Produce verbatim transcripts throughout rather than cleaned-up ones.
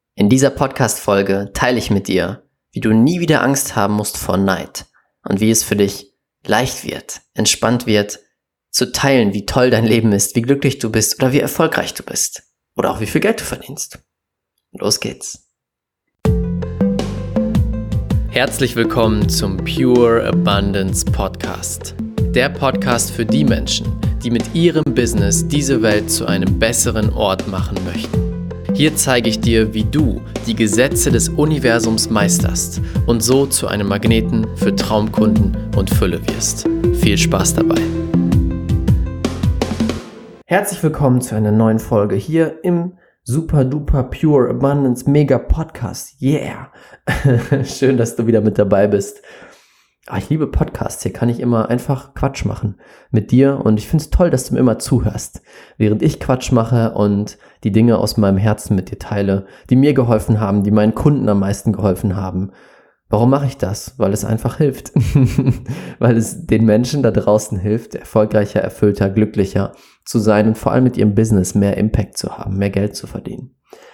In dieser Podcast-Folge teile ich mit dir, wie du nie wieder Angst haben musst vor Neid und wie es für dich leicht wird, entspannt wird, zu teilen, wie toll dein Leben ist, wie glücklich du bist oder wie erfolgreich du bist oder auch wie viel Geld du verdienst. Los geht's! Herzlich willkommen zum Pure Abundance Podcast. Der Podcast für die Menschen, die mit ihrem Business diese Welt zu einem besseren Ort machen möchten. Hier zeige ich dir, wie du die Gesetze des Universums meisterst und so zu einem Magneten für Traumkunden und Fülle wirst. Viel Spaß dabei! Herzlich willkommen zu einer neuen Folge hier im Super Duper Pure Abundance Mega Podcast. Yeah! Schön, dass du wieder mit dabei bist. Ah, ich liebe Podcasts. Hier kann ich immer einfach Quatsch machen mit dir und ich finde es toll, dass du mir immer zuhörst, während ich Quatsch mache und die Dinge aus meinem Herzen mit dir teile, die mir geholfen haben, die meinen Kunden am meisten geholfen haben. Warum mache ich das? Weil es einfach hilft. Weil es den Menschen da draußen hilft, erfolgreicher, erfüllter, glücklicher zu sein und vor allem mit ihrem Business mehr Impact zu haben, mehr Geld zu verdienen.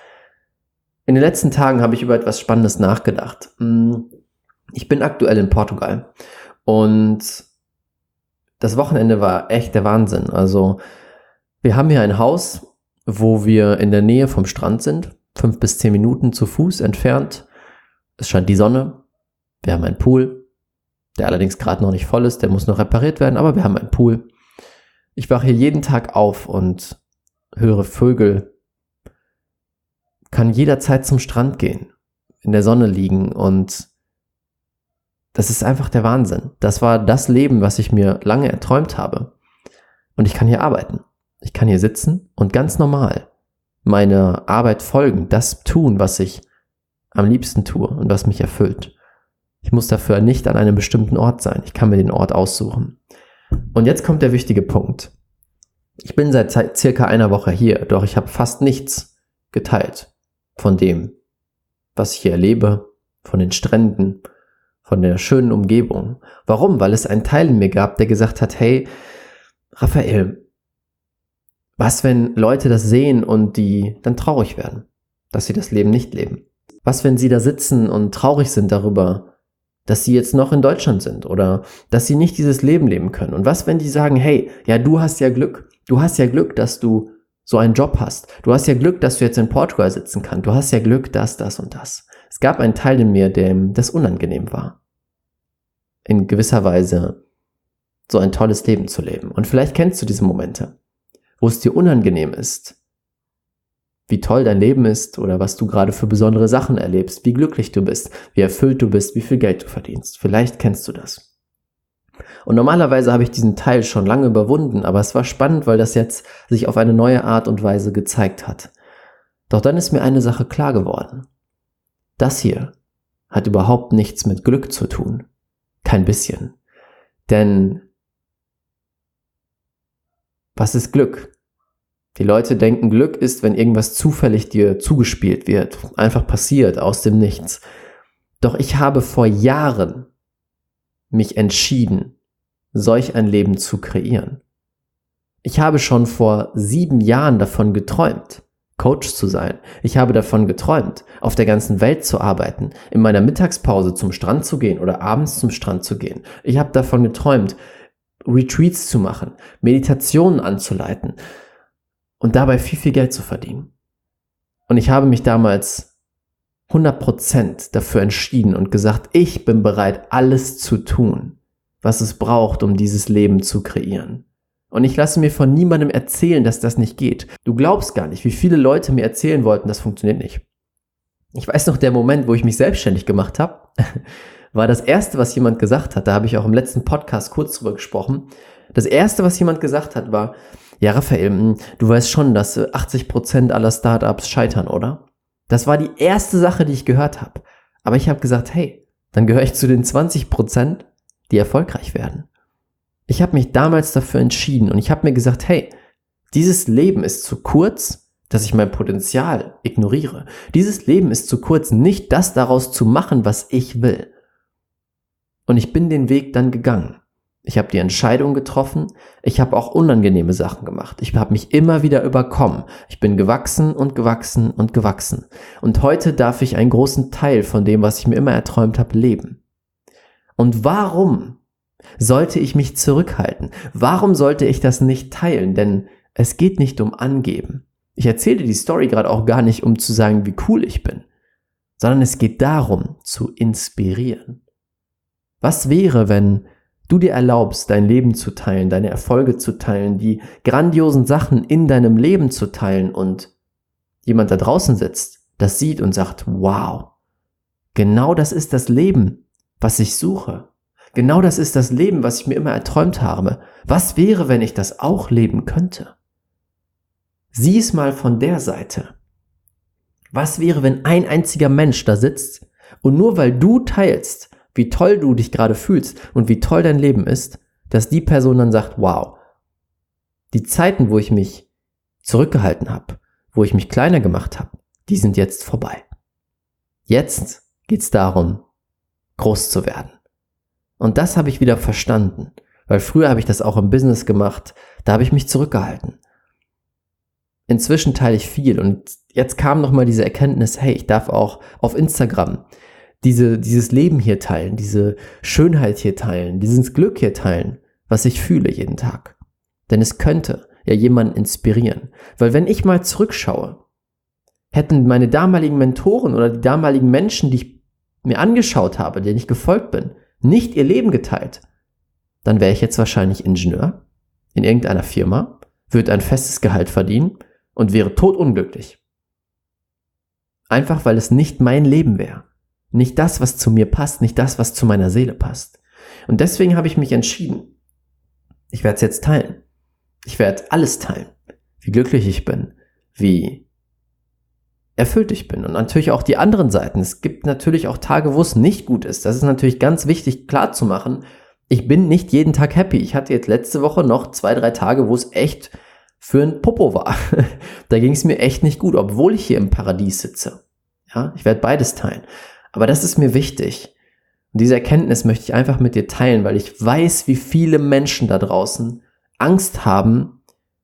In den letzten Tagen habe ich über etwas Spannendes nachgedacht. Ich bin aktuell in Portugal und das Wochenende war echt der Wahnsinn. Also wir haben hier ein Haus, wo wir in der Nähe vom Strand sind, fünf bis zehn Minuten zu Fuß entfernt. Es scheint die Sonne. Wir haben einen Pool, der allerdings gerade noch nicht voll ist, der muss noch repariert werden, aber wir haben einen Pool. Ich wache hier jeden Tag auf und höre Vögel, kann jederzeit zum Strand gehen, in der Sonne liegen und das ist einfach der Wahnsinn. Das war das Leben, was ich mir lange erträumt habe. Und ich kann hier arbeiten. Ich kann hier sitzen und ganz normal meiner Arbeit folgen, das tun, was ich am liebsten tue und was mich erfüllt. Ich muss dafür nicht an einem bestimmten Ort sein. Ich kann mir den Ort aussuchen. Und jetzt kommt der wichtige Punkt. Ich bin seit circa einer Woche hier, doch ich habe fast nichts geteilt von dem, was ich hier erlebe, von den Stränden, von der schönen Umgebung. Warum? Weil es einen Teil in mir gab, der gesagt hat, hey, Raphael, was, wenn Leute das sehen und die dann traurig werden, dass sie das Leben nicht leben? Was, wenn sie da sitzen und traurig sind darüber, dass sie jetzt noch in Deutschland sind oder dass sie nicht dieses Leben leben können? Und was, wenn die sagen, hey, ja, du hast ja Glück. Du hast ja Glück, dass du so einen Job hast. Du hast ja Glück, dass du jetzt in Portugal sitzen kannst. Du hast ja Glück, das, das und das. Es gab einen Teil in mir, dem das unangenehm war, in gewisser Weise so ein tolles Leben zu leben. Und vielleicht kennst du diese Momente, wo es dir unangenehm ist, wie toll dein Leben ist oder was du gerade für besondere Sachen erlebst, wie glücklich du bist, wie erfüllt du bist, wie viel Geld du verdienst. Vielleicht kennst du das. Und normalerweise habe ich diesen Teil schon lange überwunden, aber es war spannend, weil das jetzt sich auf eine neue Art und Weise gezeigt hat. Doch dann ist mir eine Sache klar geworden. Das hier hat überhaupt nichts mit Glück zu tun. Kein bisschen. Denn was ist Glück? Die Leute denken, Glück ist, wenn irgendwas zufällig dir zugespielt wird, einfach passiert aus dem Nichts. Doch ich habe vor Jahren mich entschieden, solch ein Leben zu kreieren. Ich habe schon vor sieben Jahren davon geträumt, Coach zu sein. Ich habe davon geträumt, auf der ganzen Welt zu arbeiten, in meiner Mittagspause zum Strand zu gehen oder abends zum Strand zu gehen. Ich habe davon geträumt, Retreats zu machen, Meditationen anzuleiten und dabei viel, viel Geld zu verdienen. Und ich habe mich damals hundert Prozent dafür entschieden und gesagt, ich bin bereit, alles zu tun, was es braucht, um dieses Leben zu kreieren. Und ich lasse mir von niemandem erzählen, dass das nicht geht. Du glaubst gar nicht, wie viele Leute mir erzählen wollten, das funktioniert nicht. Ich weiß noch, der Moment, wo ich mich selbstständig gemacht habe, war das Erste, was jemand gesagt hat. Da habe ich auch im letzten Podcast kurz drüber gesprochen. Das Erste, was jemand gesagt hat, war, ja Raphael, du weißt schon, dass achtzig Prozent aller Startups scheitern, oder? Das war die erste Sache, die ich gehört habe. Aber ich habe gesagt, hey, dann gehöre ich zu den zwanzig Prozent, die erfolgreich werden. Ich habe mich damals dafür entschieden und ich habe mir gesagt, hey, dieses Leben ist zu kurz, dass ich mein Potenzial ignoriere. Dieses Leben ist zu kurz, nicht das daraus zu machen, was ich will. Und ich bin den Weg dann gegangen. Ich habe die Entscheidung getroffen. Ich habe auch unangenehme Sachen gemacht. Ich habe mich immer wieder überkommen. Ich bin gewachsen und gewachsen und gewachsen. Und heute darf ich einen großen Teil von dem, was ich mir immer erträumt habe, leben. Und warum sollte ich mich zurückhalten? Warum sollte ich das nicht teilen? Denn es geht nicht um Angeben. Ich erzähle die Story gerade auch gar nicht, um zu sagen, wie cool ich bin, sondern es geht darum, zu inspirieren. Was wäre, wenn du dir erlaubst, dein Leben zu teilen, deine Erfolge zu teilen, die grandiosen Sachen in deinem Leben zu teilen und jemand da draußen sitzt, das sieht und sagt, wow, genau das ist das Leben, was ich suche. Genau das ist das Leben, was ich mir immer erträumt habe. Was wäre, wenn ich das auch leben könnte? Sieh es mal von der Seite. Was wäre, wenn ein einziger Mensch da sitzt und nur weil du teilst, wie toll du dich gerade fühlst und wie toll dein Leben ist, dass die Person dann sagt, wow, die Zeiten, wo ich mich zurückgehalten habe, wo ich mich kleiner gemacht habe, die sind jetzt vorbei. Jetzt geht's darum, groß zu werden. Und das habe ich wieder verstanden, weil früher habe ich das auch im Business gemacht, da habe ich mich zurückgehalten. Inzwischen teile ich viel und jetzt kam nochmal diese Erkenntnis, hey, ich darf auch auf Instagram diese, dieses Leben hier teilen, diese Schönheit hier teilen, dieses Glück hier teilen, was ich fühle jeden Tag. Denn es könnte ja jemanden inspirieren. Weil wenn ich mal zurückschaue, hätten meine damaligen Mentoren oder die damaligen Menschen, die ich mir angeschaut habe, denen ich gefolgt bin, nicht ihr Leben geteilt, dann wäre ich jetzt wahrscheinlich Ingenieur in irgendeiner Firma, würde ein festes Gehalt verdienen und wäre todunglücklich. Einfach weil es nicht mein Leben wäre. Nicht das, was zu mir passt, nicht das, was zu meiner Seele passt. Und deswegen habe ich mich entschieden, ich werde es jetzt teilen. Ich werde alles teilen. Wie glücklich ich bin, wie erfüllt ich bin. Und natürlich auch die anderen Seiten. Es gibt natürlich auch Tage, wo es nicht gut ist. Das ist natürlich ganz wichtig klar zu machen. Ich bin nicht jeden Tag happy. Ich hatte jetzt letzte Woche noch zwei, drei Tage, wo es echt für ein Popo war. Da ging es mir echt nicht gut, obwohl ich hier im Paradies sitze. Ja, ich werde beides teilen. Aber das ist mir wichtig. Und diese Erkenntnis möchte ich einfach mit dir teilen, weil ich weiß, wie viele Menschen da draußen Angst haben,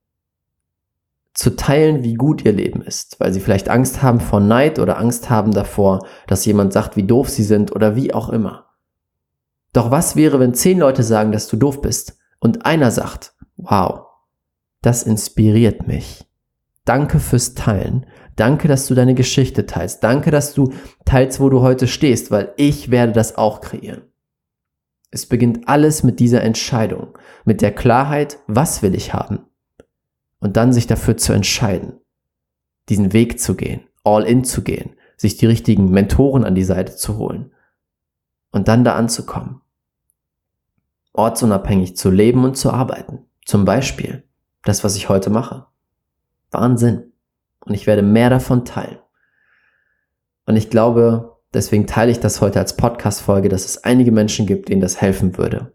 zu teilen, wie gut ihr Leben ist. Weil sie vielleicht Angst haben vor Neid oder Angst haben davor, dass jemand sagt, wie doof sie sind oder wie auch immer. Doch was wäre, wenn zehn Leute sagen, dass du doof bist und einer sagt, wow, das inspiriert mich. Danke fürs Teilen. Danke, dass du deine Geschichte teilst. Danke, dass du teilst, wo du heute stehst, weil ich werde das auch kreieren. Es beginnt alles mit dieser Entscheidung, mit der Klarheit, was will ich haben? Und dann sich dafür zu entscheiden, diesen Weg zu gehen, all in zu gehen, sich die richtigen Mentoren an die Seite zu holen und dann da anzukommen. Ortsunabhängig zu leben und zu arbeiten. Zum Beispiel das, was ich heute mache. Wahnsinn. Und ich werde mehr davon teilen. Und ich glaube, deswegen teile ich das heute als Podcast-Folge, dass es einige Menschen gibt, denen das helfen würde.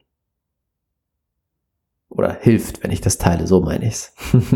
Oder hilft, wenn ich das teile, so meine ich's.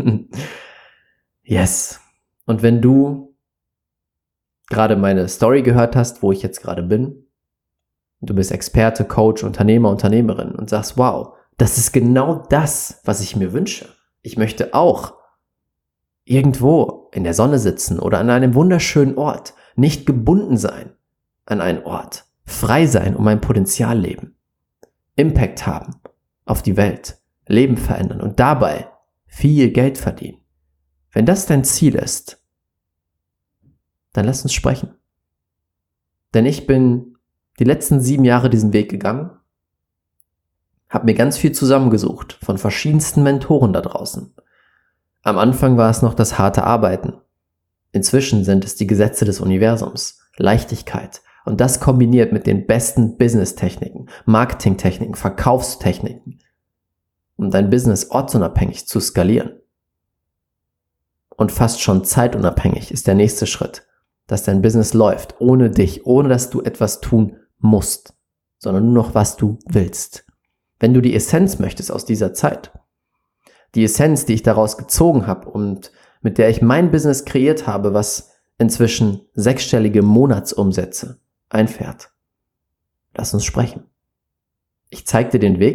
Yes. Und wenn du gerade meine Story gehört hast, wo ich jetzt gerade bin, du bist Experte, Coach, Unternehmer, Unternehmerin und sagst, wow, das ist genau das, was ich mir wünsche. Ich möchte auch irgendwo in der Sonne sitzen oder an einem wunderschönen Ort, nicht gebunden sein an einen Ort, frei sein, um mein Potenzial leben, Impact haben auf die Welt, Leben verändern und dabei viel Geld verdienen. Wenn das dein Ziel ist, dann lass uns sprechen. Denn ich bin die letzten sieben Jahre diesen Weg gegangen, habe mir ganz viel zusammengesucht von verschiedensten Mentoren da draußen. Am Anfang war es noch das harte Arbeiten. Inzwischen sind es die Gesetze des Universums, Leichtigkeit und das kombiniert mit den besten Business-Techniken, Marketing-Techniken, Verkaufstechniken, um dein Business ortsunabhängig zu skalieren. Und fast schon zeitunabhängig ist der nächste Schritt, dass dein Business läuft, ohne dich, ohne dass du etwas tun musst, sondern nur noch, was du willst. Wenn du die Essenz möchtest aus dieser Zeit, die Essenz, die ich daraus gezogen habe und mit der ich mein Business kreiert habe, was inzwischen sechsstellige Monatsumsätze einfährt. Lass uns sprechen. Ich zeige dir den Weg,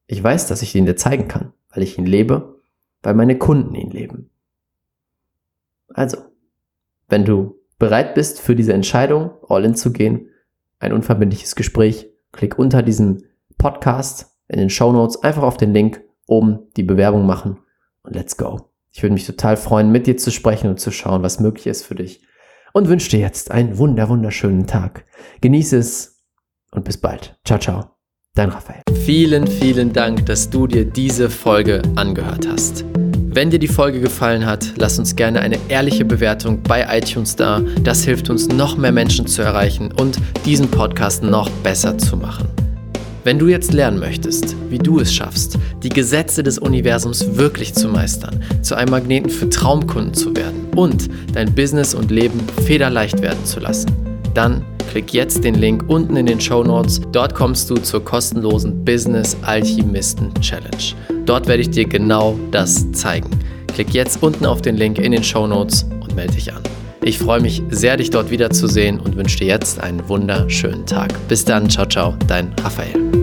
Ich weiß, dass ich ihn dir zeigen kann, weil ich ihn lebe, weil meine Kunden ihn leben. Also, wenn du bereit bist für diese Entscheidung, all in zu gehen, ein unverbindliches Gespräch, klick unter diesem Podcast in den Shownotes einfach auf den Link oben die Bewerbung machen und let's go. Ich würde mich total freuen, mit dir zu sprechen und zu schauen, was möglich ist für dich. Und wünsche dir jetzt einen wunder, wunderschönen Tag. Genieße es und bis bald. Ciao, ciao. Dein Raphael. Vielen, vielen Dank, dass du dir diese Folge angehört hast. Wenn dir die Folge gefallen hat, lass uns gerne eine ehrliche Bewertung bei iTunes da. Das hilft uns, noch mehr Menschen zu erreichen und diesen Podcast noch besser zu machen. Wenn du jetzt lernen möchtest, wie du es schaffst, die Gesetze des Universums wirklich zu meistern, zu einem Magneten für Traumkunden zu werden und dein Business und Leben federleicht werden zu lassen, dann klick jetzt den Link unten in den Shownotes. Dort kommst du zur kostenlosen Business Alchemisten Challenge. Dort werde ich dir genau das zeigen. Klick jetzt unten auf den Link in den Shownotes und melde dich an. Ich freue mich sehr, dich dort wiederzusehen und wünsche dir jetzt einen wunderschönen Tag. Bis dann, ciao, ciao, dein Raphael.